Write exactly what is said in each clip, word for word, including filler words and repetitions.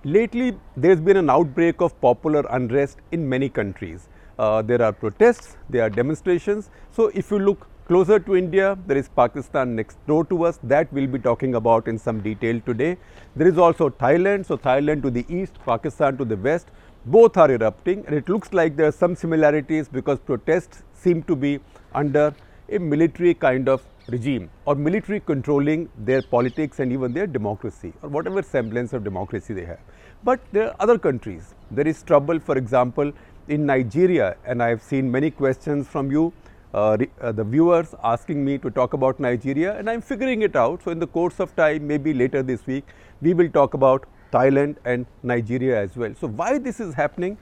Lately, there's been an outbreak of popular unrest in many countries. Uh, there are protests, there are demonstrations. So, if you look closer to India, there is Pakistan next door to us, that we'll be talking about in some detail today. There is also Thailand, so Thailand to the east, Pakistan to the west, both are erupting, and it looks like there are some similarities because protests seem to be under a military kind of regime or military controlling their politics and even their democracy or whatever semblance of democracy they have. But there are other countries. There is trouble, for example, in Nigeria, and I have seen many questions from you, uh, uh, the viewers asking me to talk about Nigeria, and I am figuring it out. So, in the course of time, maybe later this week, we will talk about Thailand and Nigeria as well. So, why this is happening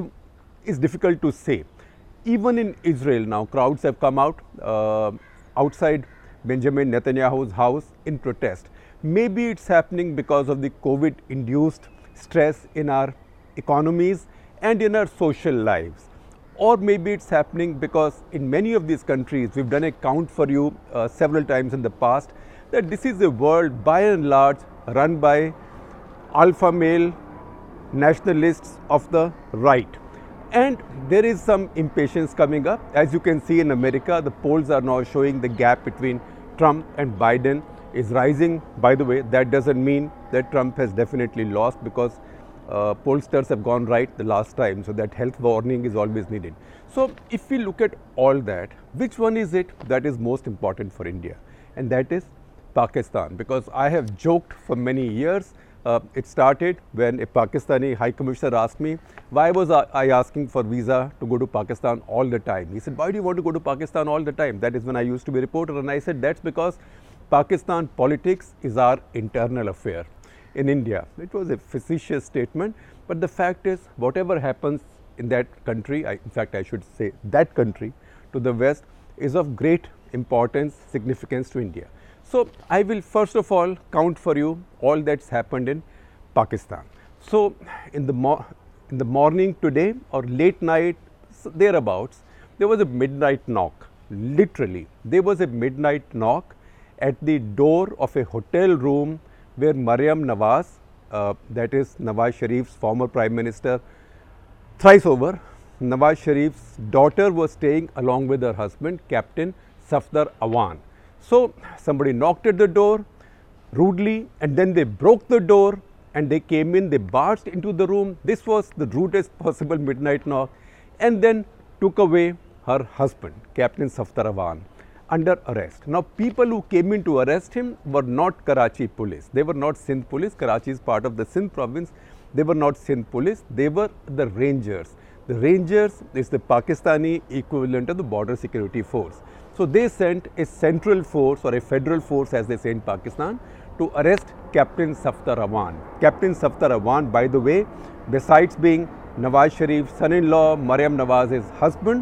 is difficult to say. Even in Israel now, crowds have come out uh, outside Benjamin Netanyahu's house in protest. Maybe it's happening because of the COVID induced stress in our economies and in our social lives. Or maybe it's happening because in many of these countries, we've done a count for you uh, several times in the past, that this is a world by and large run by alpha male nationalists of the right. And there is some impatience coming up. As you can see in America, the polls are now showing the gap between Trump and Biden is rising. By the way, that doesn't mean that Trump has definitely lost, because uh, pollsters have gone right the last time. So, that health warning is always needed. So, if we look at all that, which one is it that is most important for India? And that is Pakistan, because I have joked for many years. Uh, it started when a Pakistani High Commissioner asked me, why was I asking for visa to go to Pakistan all the time? He said, why do you want to go to Pakistan all the time? That is when I used to be a reporter, and I said, that's because Pakistan politics is our internal affair in India. It was a facetious statement, but the fact is, whatever happens in that country, I, in fact I should say that country to the west, is of great importance, significance to India. So, I will first of all count for you all that's happened in Pakistan. So, in the, mo in the morning today or late night thereabouts, there was a midnight knock, literally. There was a midnight knock at the door of a hotel room where Maryam Nawaz, uh, that is Nawaz Sharif's former Prime Minister, thrice over, Nawaz Sharif's daughter was staying along with her husband, Captain Safdar Awan. So, somebody knocked at the door rudely, and then they broke the door and they came in, they barged into the room. This was the rudest possible midnight knock, and then took away her husband, Captain Safdar Awan, under arrest. Now, people who came in to arrest him were not Karachi police. They were not Sindh police. Karachi is part of the Sindh province. They were not Sindh police. They were the Rangers. The Rangers is the Pakistani equivalent of the border security force. So, they sent a central force or a federal force, as they say in Pakistan, to arrest Captain Safdar Awan. Captain Safdar Awan, by the way, besides being Nawaz Sharif's son-in-law, Maryam Nawaz's husband,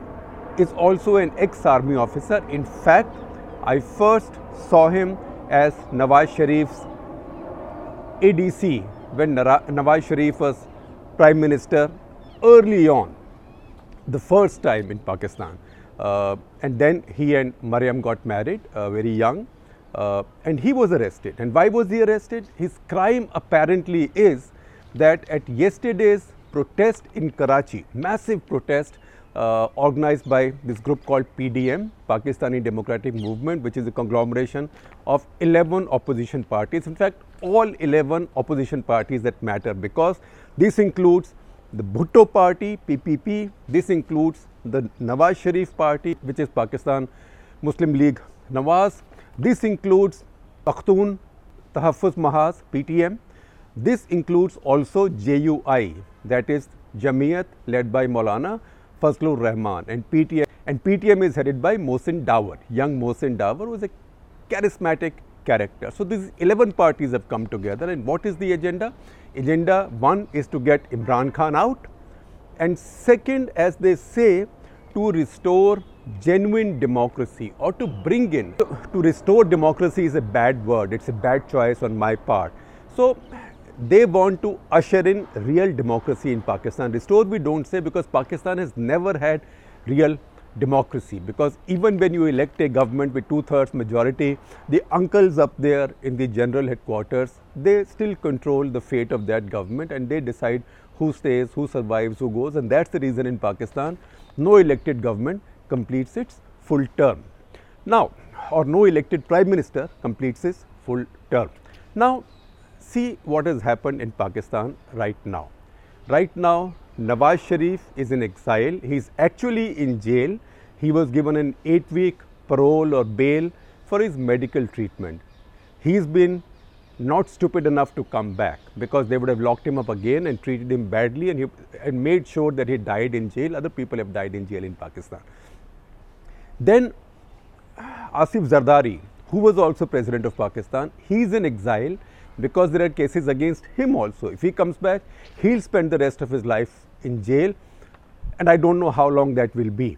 is also an ex-army officer. In fact, I first saw him as Nawaz Sharif's A D C when Nawaz Sharif was Prime Minister early on, the first time in Pakistan. Uh, and then he and Maryam got married uh, very young, uh, and he was arrested. And why was he arrested? His crime apparently is that at yesterday's protest in Karachi, massive protest uh, organized by this group called P D M, Pakistani Democratic Movement, which is a conglomeration of eleven opposition parties. In fact, all eleven opposition parties that matter, because this includes the Bhutto party, P P P, this includes the Nawaz Sharif party, which is Pakistan Muslim League Nawaz. This includes Pakhtun Tahaffuz Mahaz, P T M. This includes also J U I, that is Jamiyat, led by Maulana Fazlur Rahman, and P T M. And P T M is headed by Mohsin Dawar. Young Mohsin Dawar was a charismatic character. So, these eleven parties have come together, and what is the agenda? Agenda one is to get Imran Khan out, and second, as they say, to restore genuine democracy, or to bring in, to restore democracy is a bad word, it's a bad choice on my part. So, they want to usher in real democracy in Pakistan. Restore we don't say, because Pakistan has never had real democracy, because even when you elect a government with two-thirds majority, the uncles up there in the general headquarters, they still control the fate of that government and they decide who stays, who survives, who goes, and that's the reason in Pakistan no elected government completes its full term. Now, or no elected prime minister completes his full term. Now, see what has happened in Pakistan right now. Right now, Nawaz Sharif is in exile. He is actually in jail. He was given an eight week parole or bail for his medical treatment. He's been not stupid enough to come back, because they would have locked him up again and treated him badly, and, he, and made sure that he died in jail. Other people have died in jail in Pakistan. Then Asif Zardari, who was also president of Pakistan, he is in exile because there are cases against him also. If he comes back, he'll spend the rest of his life in jail, and I don't know how long that will be.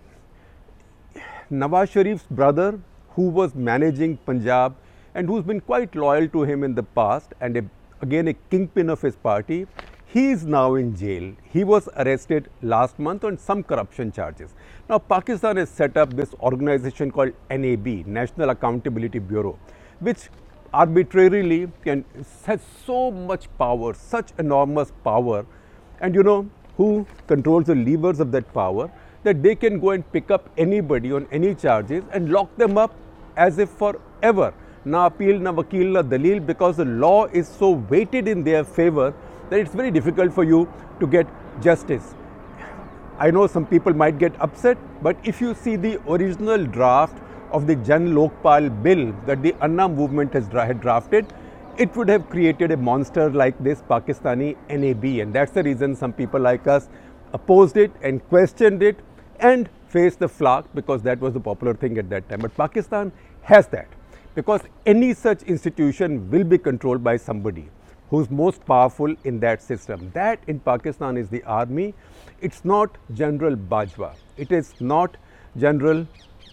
Nawaz Sharif's brother, who was managing Punjab and who's been quite loyal to him in the past, and a, again a kingpin of his party, he is now in jail. He was arrested last month on some corruption charges. Now, Pakistan has set up this organization called N A B, National Accountability Bureau, which arbitrarily can, has so much power, such enormous power, and you know who controls the levers of that power, that they can go and pick up anybody on any charges and lock them up as if forever. Na appeal, na vakil, na dalil, because the law is so weighted in their favor that it's very difficult for you to get justice. I know some people might get upset, but if you see the original draft of the Jan Lokpal bill that the Anna movement has dra had drafted, it would have created a monster like this Pakistani N A B, and that's the reason some people like us opposed it and questioned it and faced the flak, because that was the popular thing at that time. But Pakistan has that, because any such institution will be controlled by somebody who's most powerful in that system. That in Pakistan is the army. It's not General Bajwa. It is not General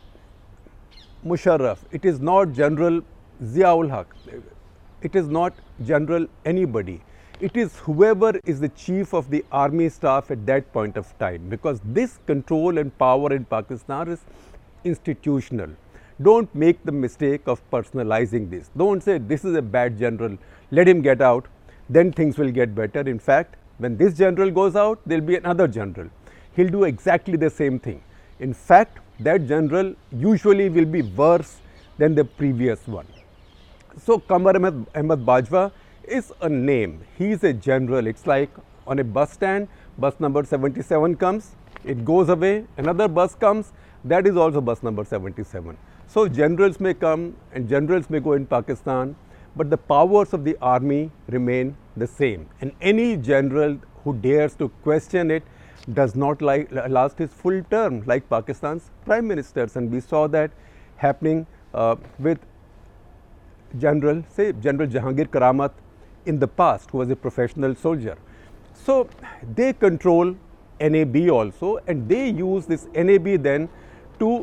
Musharraf. It is not General Ziaul Haq. It is not General anybody. It is whoever is the chief of the army staff at that point of time, because this control and power in Pakistan is institutional. Don't make the mistake of personalizing this. Don't say this is a bad general, let him get out, then things will get better. In fact, when this general goes out, there will be another general. He'll do exactly the same thing. In fact, that general usually will be worse than the previous one. So, Qamar Ahmed, Ahmed Bajwa is a name. He is a general. It's like on a bus stand, bus number seventy-seven comes, it goes away, another bus comes, that is also bus number seventy-seven. So, generals may come and generals may go in Pakistan, but the powers of the army remain the same. And any general who dares to question it does not like, last his full term, like Pakistan's prime ministers. And we saw that happening uh, with General, say, General Jahangir Karamat in the past, who was a professional soldier. So, they control N A B also, and they use this N A B then to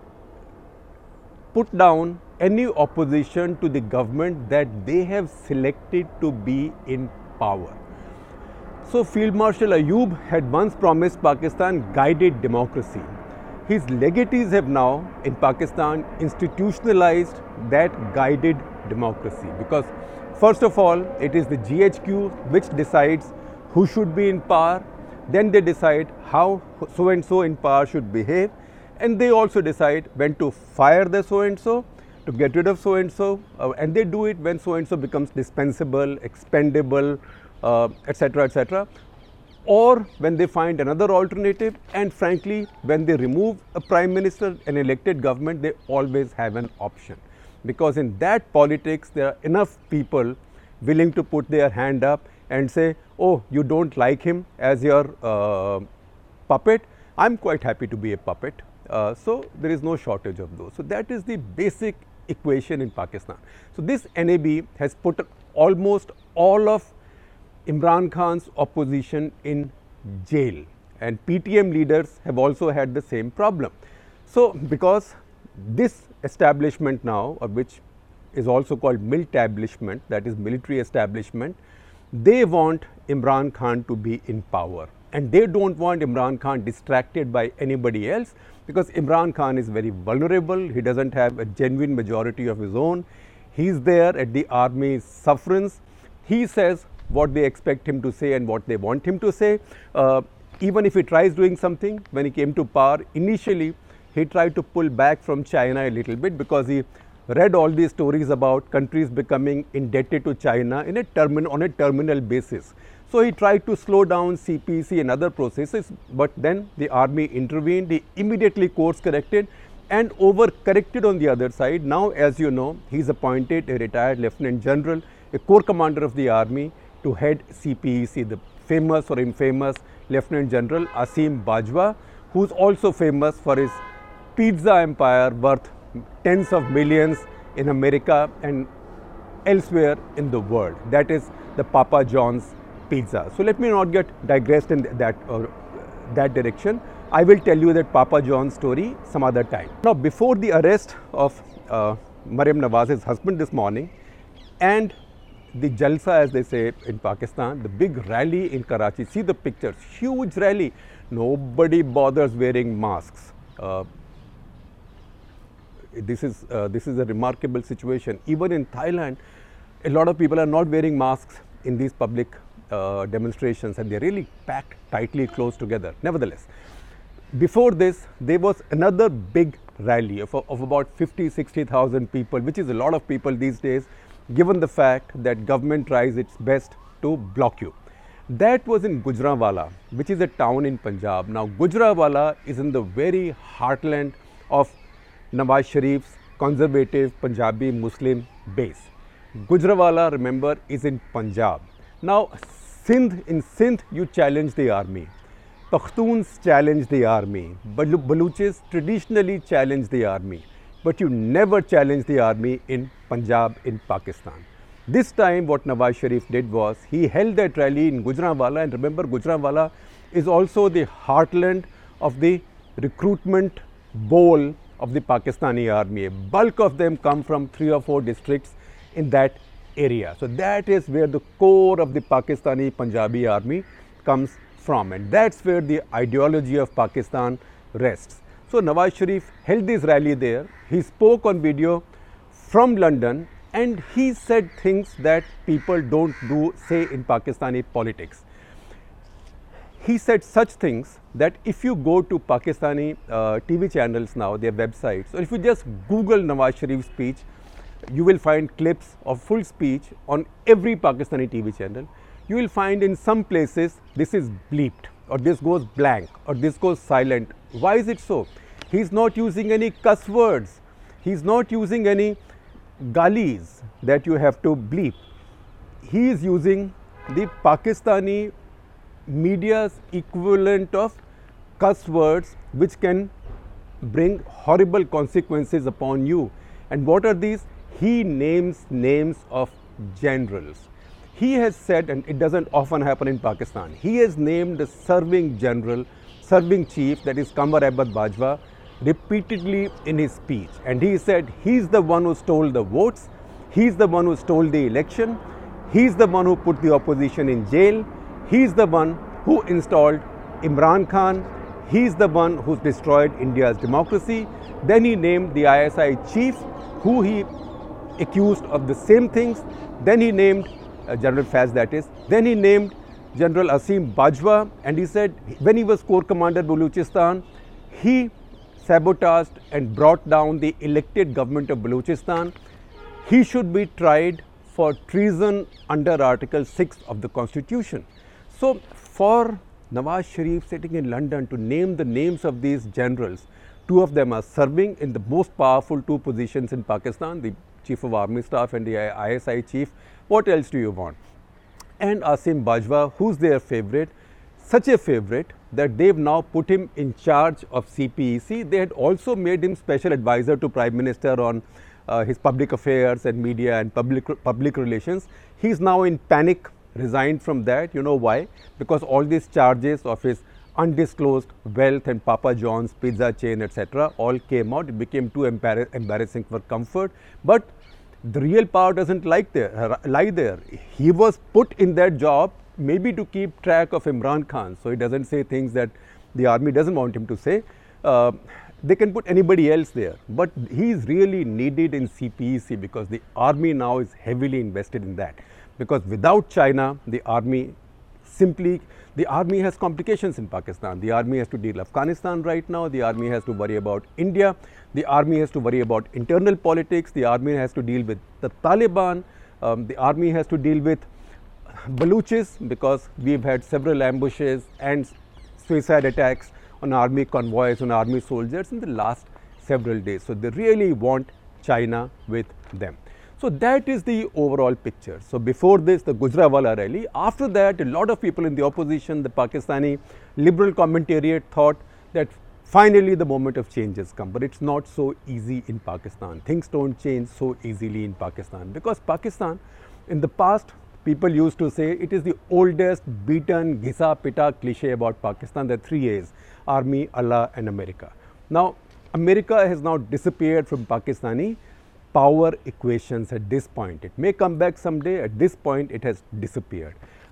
put down any opposition to the government that they have selected to be in power. So, Field Marshal Ayub had once promised Pakistan guided democracy. His legatees have now in Pakistan institutionalized that guided democracy, because first of all, it is the G H Q which decides who should be in power, then they decide how so and so in power should behave, and they also decide when to fire the so and so, to get rid of so and so, uh, and they do it when so and so becomes dispensable, expendable, uh, etc, et cetera, or when they find another alternative, and frankly, when they remove a prime minister, an elected government, they always have an option, because in that politics there are enough people willing to put their hand up and say, oh, you don't like him as your uh, puppet, I'm quite happy to be a puppet. Uh, so, there is no shortage of those. So, that is the basic equation in Pakistan. So, this N A B has put almost all of Imran Khan's opposition in jail, and P T M leaders have also had the same problem. So, because this establishment now, or which is also called militablishment, that is military establishment, they want Imran Khan to be in power, and they don't want Imran Khan distracted by anybody else. because Imran Khan is very vulnerable. He doesn't have a genuine majority of his own. He's there at the army's sufferance. He says what they expect him to say and what they want him to say. Uh, even if he tries doing something, when he came to power, initially he tried to pull back from China a little bit because he read all these stories about countries becoming indebted to China in a termin on a terminal basis. So he tried to slow down C P E C and other processes, but then the army intervened. He immediately course corrected and over corrected on the other side. Now, as you know, he's appointed a retired lieutenant general, a corps commander of the army, to head C P E C, the famous or infamous Lieutenant General Asim Bajwa, who's also famous for his pizza empire worth tens of millions in America and elsewhere in the world. That is the Papa John's pizza. So let me not get digressed in that or that direction. I will tell you that Papa John's story some other time. Now, before the arrest of uh, Maryam Nawaz's husband this morning and the Jalsa, as they say in Pakistan, the big rally in Karachi, see the pictures, huge rally. Nobody bothers wearing masks. Uh, this is uh, this is a remarkable situation. Even in Thailand, a lot of people are not wearing masks in these public uh, demonstrations, and they're really packed tightly close together. Nevertheless, before this, there was another big rally of, of about fifty, sixty thousand people, which is a lot of people these days, given the fact that government tries its best to block you. That was in Gujranwala, which is a town in Punjab. Now, Gujranwala is in the very heartland of Nawaz Sharif's conservative Punjabi Muslim base. Gujranwala, remember, is in Punjab. Now, Sindh, in Sindh, you challenge the army. Pakhtuns challenge the army. Balu Baluchis traditionally challenge the army. But you never challenge the army in Punjab, in Pakistan. This time what Nawaz Sharif did was, he held that rally in Gujranwala, and remember, Gujranwala is also the heartland of the recruitment bowl of the Pakistani army. A bulk of them come from three or four districts in that area. So that is where the core of the Pakistani Punjabi army comes from, and that's where the ideology of Pakistan rests. So Nawaz Sharif held this rally there. He spoke on video from London, and he said things that people don't do, say, in Pakistani politics. He said such things that if you go to Pakistani uh, T V channels now, their websites, or if you just Google Nawaz Sharif's speech, you will find clips of full speech on every Pakistani T V channel. You will find in some places this is bleeped, or this goes blank, or this goes silent. Why is it so? He's not using any cuss words. He's not using any galis that you have to bleep. He is using the Pakistani media's equivalent of cuss words, which can bring horrible consequences upon you. And what are these? He names names of generals. He has said, and it doesn't often happen in Pakistan, he has named the serving general, serving chief, that is Qamar Ahmad Bajwa, repeatedly in his speech. And he said he's the one who stole the votes, he's the one who stole the election, he's the one who put the opposition in jail, he's the one who installed Imran Khan, he's the one who's destroyed India's democracy. Then he named the I S I chief, who he accused of the same things. Then he named uh, General Faz, that is. Then he named General Asim Bajwa, and he said when he was Corps Commander Baluchistan, he sabotaged and brought down the elected government of Baluchistan. He should be tried for treason under Article six of the Constitution. So for Nawaz Sharif sitting in London to name the names of these generals, two of them are serving in the most powerful two positions in Pakistan, the Chief of Army Staff and the I S I Chief. What else do you want? And Asim Bajwa, who's their favorite, such a favorite that they've now put him in charge of C P E C. They had also made him special advisor to Prime Minister on uh, his public affairs and media and public, public relations. He's now in panic, resigned from that. You know why? Because all these charges of his undisclosed wealth and Papa John's pizza chain, et cetera, all came out. It became too embar embarrassing for comfort. But the real power doesn't like there, lie there. He was put in that job maybe to keep track of Imran Khan, so he doesn't say things that the army doesn't want him to say. Uh, they can put anybody else there, but he is really needed in C P E C because the army now is heavily invested in that. Because without China, the army simply, the army has complications in Pakistan. The army has to deal with Afghanistan right now, the army has to worry about India, the army has to worry about internal politics, the army has to deal with the Taliban, um, the army has to deal with Baluchis because we've had several ambushes and suicide attacks on army convoys, on army soldiers in the last several days. So they really want China with them. So that is the overall picture. So before this, the Gujranwala rally, after that, a lot of people in the opposition, the Pakistani liberal commentariat thought that finally the moment of change has come, but it's not so easy in Pakistan. Things don't change so easily in Pakistan because Pakistan, in the past, people used to say it is the oldest beaten ghisa pita cliche about Pakistan. There are three A's: Army, Allah and America. Now, America has now disappeared from Pakistani power equations at this point. It may come back someday. At this point, it has disappeared.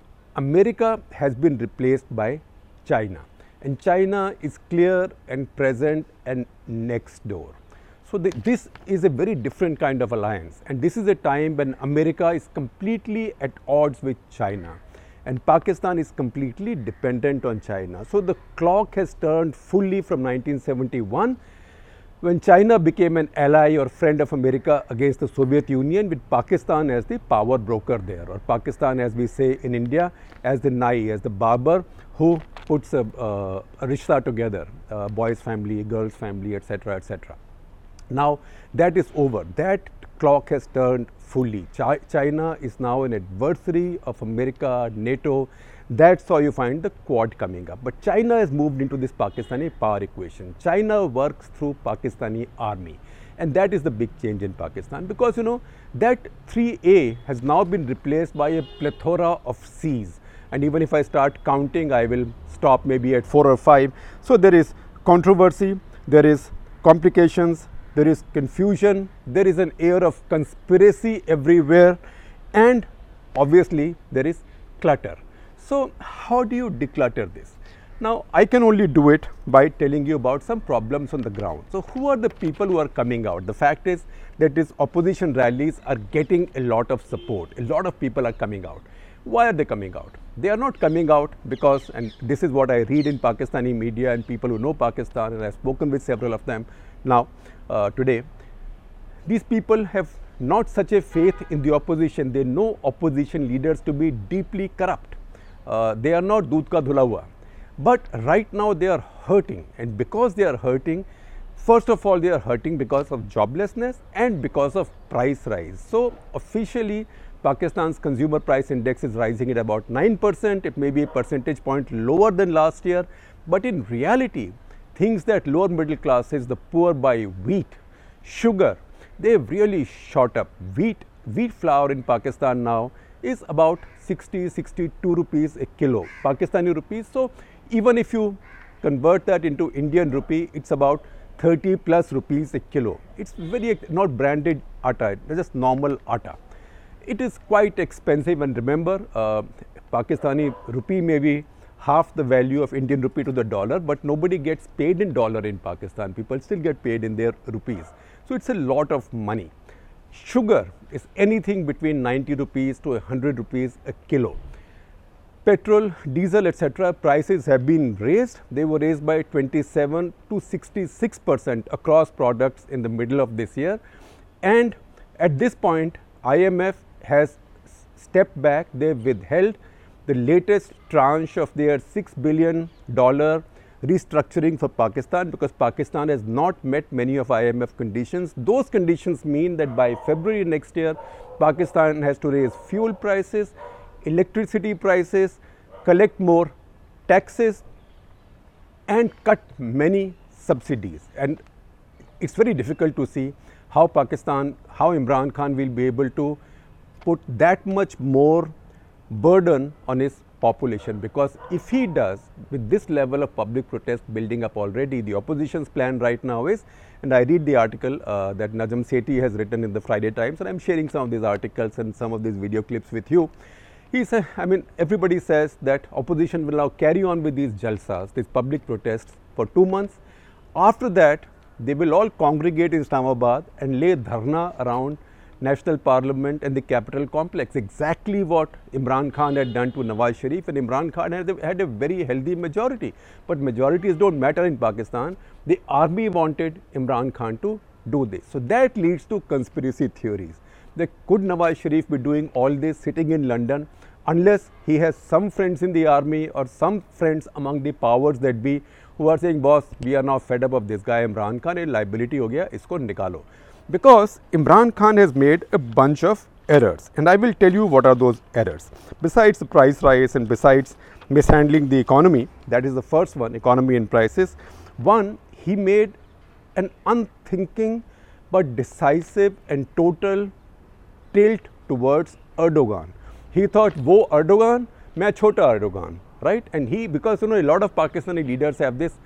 America has been replaced by China, and China is clear and present and next door. So, the, this is a very different kind of alliance, and this is a time when America is completely at odds with China and Pakistan is completely dependent on China. So, the clock has turned fully from nineteen seventy-one when China became an ally or friend of America against the Soviet Union, with Pakistan as the power broker there, or Pakistan, as we say in India, as the nai, as the barber who puts a, uh, a rishta together, uh, boy's family, girl's family, et cetera, et cetera. Now, that is over. That clock has turned fully. Chi China is now an adversary of America, NATO. That's how you find the Quad coming up. But China has moved into this Pakistani power equation. China works through Pakistani army, and that is the big change in Pakistan, because you know that three A has now been replaced by a plethora of C's. And even if I start counting, I will stop maybe at four or five. So there is controversy, there is complications, there is confusion, there is an air of conspiracy everywhere, and obviously there is clutter. So how do you declutter this? Now, I can only do it by telling you about some problems on the ground. So who are the people who are coming out? The fact is that these opposition rallies are getting a lot of support. A lot of people are coming out. Why are they coming out? They are not coming out because, and this is what I read in Pakistani media and people who know Pakistan, and I have spoken with several of them now uh, today. These people have not such a faith in the opposition. They know opposition leaders to be deeply corrupt. Uh, they are not doodh ka dhula hua. But right now they are hurting, and because they are hurting, first of all they are hurting because of joblessness and because of price rise. So officially Pakistan's consumer price index is rising at about nine percent. It may be a percentage point lower than last year, but in reality things that lower middle classes, the poor buy, wheat, sugar, they have really shot up. Wheat, wheat flour in Pakistan now is about sixty, sixty-two rupees a kilo, Pakistani rupees. So even if you convert that into Indian rupee, it's about thirty plus rupees a kilo. It's very, not branded atta, it's just normal atta. It is quite expensive, and remember, uh, Pakistani rupee may be half the value of Indian rupee to the dollar, but nobody gets paid in dollar in Pakistan. People still get paid in their rupees. So it's a lot of money. Sugar is anything between ninety rupees to one hundred rupees a kilo. Petrol, diesel, et cetera prices have been raised. They were raised by twenty-seven to sixty-six percent across products in the middle of this year. And at this point, I M F has stepped back. They withheld the latest tranche of their six billion dollar restructuring for Pakistan, because Pakistan has not met many of I M F conditions. Those conditions mean that by February next year, Pakistan has to raise fuel prices, electricity prices, collect more taxes, and cut many subsidies. And it's very difficult to see how Pakistan, how Imran Khan will be able to put that much more burden on his population, because if he does, with this level of public protest building up already, the opposition's plan right now is, and I read the article uh, that Najam Sethi has written in the Friday Times, and I'm sharing some of these articles and some of these video clips with you. He said, I mean, everybody says that opposition will now carry on with these jalsas, these public protests for two months. After that, they will all congregate in Islamabad and lay dharna around National Parliament and the Capital Complex. Exactly what Imran Khan had done to Nawaz Sharif, and Imran Khan had a, had a very healthy majority. But majorities don't matter in Pakistan. The army wanted Imran Khan to do this. So that leads to conspiracy theories. That could Nawaz Sharif be doing all this sitting in London unless he has some friends in the army or some friends among the powers that be who are saying, boss, we are now fed up of this guy Imran Khan, a liability ho gaya, isko nikalo. Because Imran Khan has made a bunch of errors, and I will tell you what are those errors. Besides the price rise and besides mishandling the economy, that is the first one, economy and prices. One, he made an unthinking but decisive and total tilt towards Erdogan. He thought, wo Erdogan, main chota Erdogan, right? And he, because you know, a lot of Pakistani leaders have this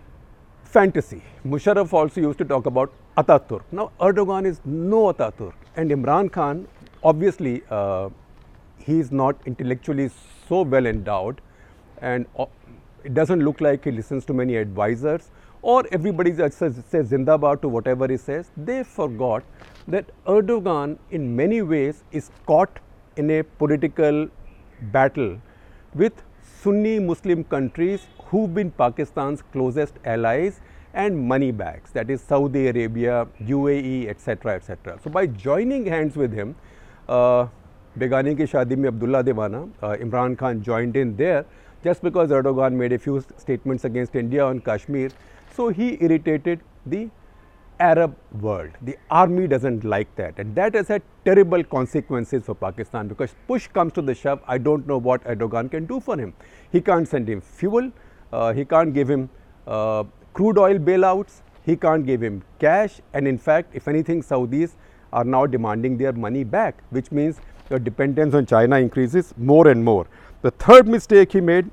fantasy. Musharraf also used to talk about Ataturk. Now, Erdogan is no Ataturk, and Imran Khan, obviously, uh, he is not intellectually so well endowed, and uh, it doesn't look like he listens to many advisors, or everybody says, says Zindabad to whatever he says. They forgot that Erdogan, in many ways, is caught in a political battle with Sunni Muslim countries who've been Pakistan's closest allies and money bags, that is Saudi Arabia, U A E, et cetera, et cetera. So by joining hands with him, uh, Begani ki Shadi mein Abdullah Dewana, uh, Imran Khan joined in there just because Erdogan made a few statements against India on Kashmir. So he irritated the Arab world. The army doesn't like that, and that has had terrible consequences for Pakistan, because push comes to the shove, I don't know what Erdogan can do for him. He can't send him fuel, uh, he can't give him uh, crude oil bailouts, he can't give him cash, and in fact, if anything, Saudis are now demanding their money back, which means the dependence on China increases more and more. The third mistake he made,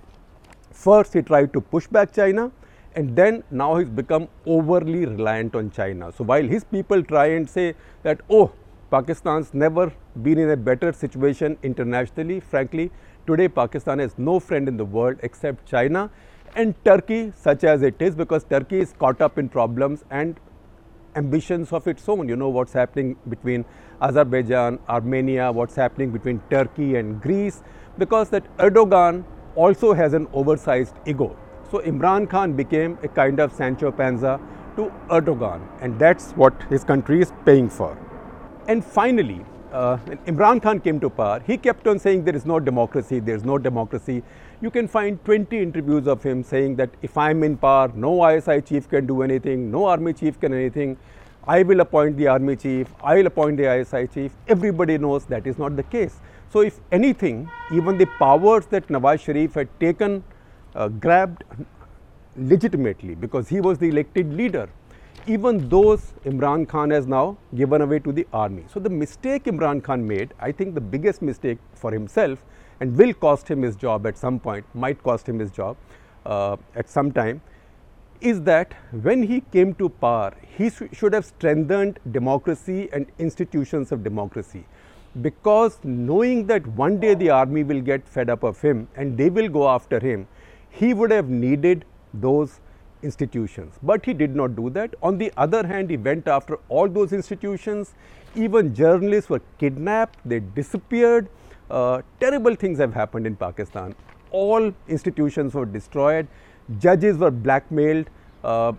first he tried to push back China, and then now he's become overly reliant on China. So while his people try and say that, oh, Pakistan's never been in a better situation internationally, frankly, today Pakistan has no friend in the world except China and Turkey, such as it is, because Turkey is caught up in problems and ambitions of its own. You know what's happening between Azerbaijan, Armenia, what's happening between Turkey and Greece, because that Erdogan also has an oversized ego. So Imran Khan became a kind of Sancho Panza to Erdogan, and that's what his country is paying for. And finally, uh, when Imran Khan came to power, he kept on saying there is no democracy, there is no democracy. You can find twenty interviews of him saying that if I'm in power, no I S I chief can do anything, no army chief can anything, I will appoint the army chief, I will appoint the I S I chief. Everybody knows that is not the case. So if anything, even the powers that Nawaz Sharif had taken, uh, grabbed legitimately because he was the elected leader, even those Imran Khan has now given away to the army. So the mistake Imran Khan made, I think the biggest mistake for himself, and will cost him his job at some point, might cost him his job uh, at some time, is that when he came to power, he sh should have strengthened democracy and institutions of democracy. Because knowing that one day the army will get fed up of him and they will go after him, he would have needed those institutions. But he did not do that. On the other hand, he went after all those institutions. Even journalists were kidnapped, they disappeared. Uh, terrible things have happened in Pakistan. All institutions were destroyed, judges were blackmailed, uh,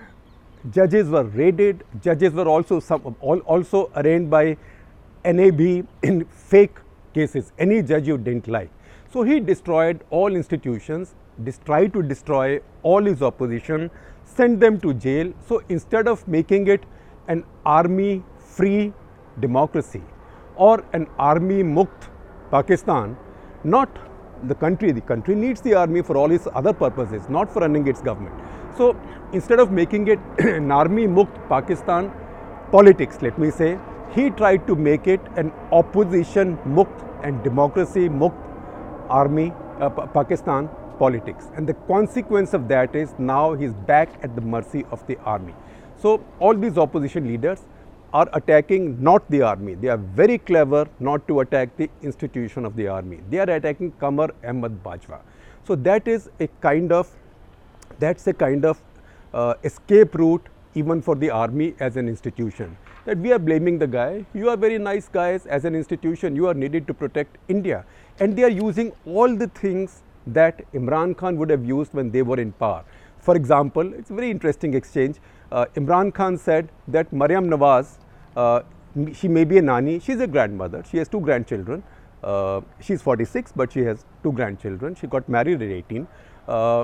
judges were raided, judges were also some, all, also arraigned by N A B in fake cases, any judge you didn't like. So he destroyed all institutions, tried to destroy all his opposition, sent them to jail. So instead of making it an army free democracy or an army mukt Pakistan, not the country, the country needs the army for all its other purposes, not for running its government. So instead of making it an army mukt Pakistan politics, let me say, he tried to make it an opposition mukt and democracy mukt army uh, Pakistan politics. And the consequence of that is now he is back at the mercy of the army. So all these opposition leaders are attacking not the army. They are very clever not to attack the institution of the army. They are attacking Qamar Ahmad Bajwa. So that is a kind of, that's a kind of uh, escape route even for the army as an institution. That we are blaming the guy, you are very nice guys as an institution, you are needed to protect India. And they are using all the things that Imran Khan would have used when they were in power. For example, it's a very interesting exchange. Uh, Imran Khan said that Maryam Nawaz, uh, she may be a nani, she's a grandmother, she has two grandchildren. Uh, she's forty-six, but she has two grandchildren. She got married at eighteen. Uh,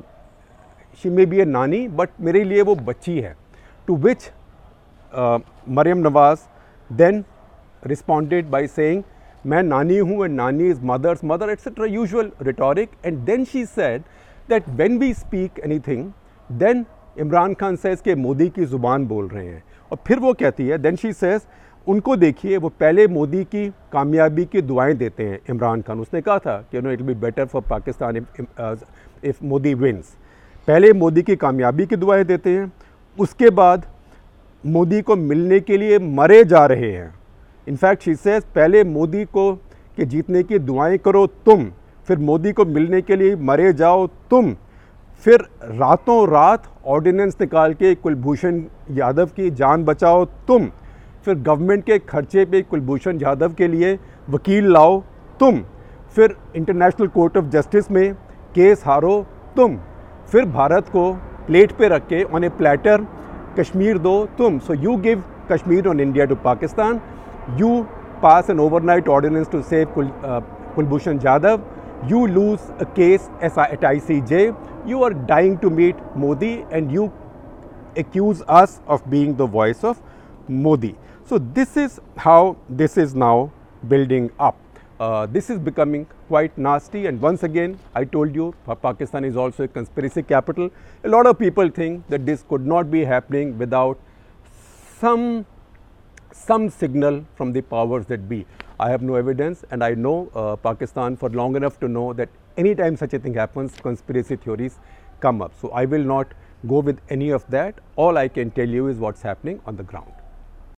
she may be a nani, but मेरे लिए वो बच्ची है. To which uh, Maryam Nawaz then responded by saying, मैं नानी हूँ and nani is mother's mother, et cetera. Usual rhetoric. And then she said that when we speak anything, then Imran Khan says कि मोदी की ज़ुबान बोल रहे हैं. और फिर वो कहती है, then she says, उनको देखिए वो पहले मोदी की कामयाबी की दुआएं देते हैं इमरान खान. उसने कहा था कि no it will be better for Pakistan if Modi wins. पहले मोदी की कामयाबी की दुआएं देते हैं, उसके बाद मोदी को मिलने के लिए मरे जा रहे हैं. इनफैक्ट शी सेज पहले मोदी को के जीतने की दुआएं करो तुम, फिर मोदी को मिलने के लिए मरे जाओ तुम, फिर रातों रात ऑर्डिनेंस निकाल के कुलभूषण यादव की जान बचाओ तुम, फिर गवर्नमेंट के खर्चे पे कुलभूषण यादव के लिए वकील लाओ तुम, फिर इंटरनेशनल कोर्ट ऑफ जस्टिस में केस हारो तुम, फिर भारत को प्लेट पे रख के ऑन ए प्लेटर कश्मीर दो तुम. So you give Kashmir on India to Pakistan, you pass an overnight ordinance to save Kulbhushan Yadav, you lose a case at I C J, you are dying to meet Modi and you accuse us of being the voice of Modi. So this is how this is now building up. Uh, this is becoming quite nasty, and once again I told you Pakistan is also a conspiracy capital. A lot of people think that this could not be happening without some some signal from the powers that be. I have no evidence, and I know uh, Pakistan for long enough to know that anytime such a thing happens, conspiracy theories come up. So I will not go with any of that. All I can tell you is what's happening on the ground.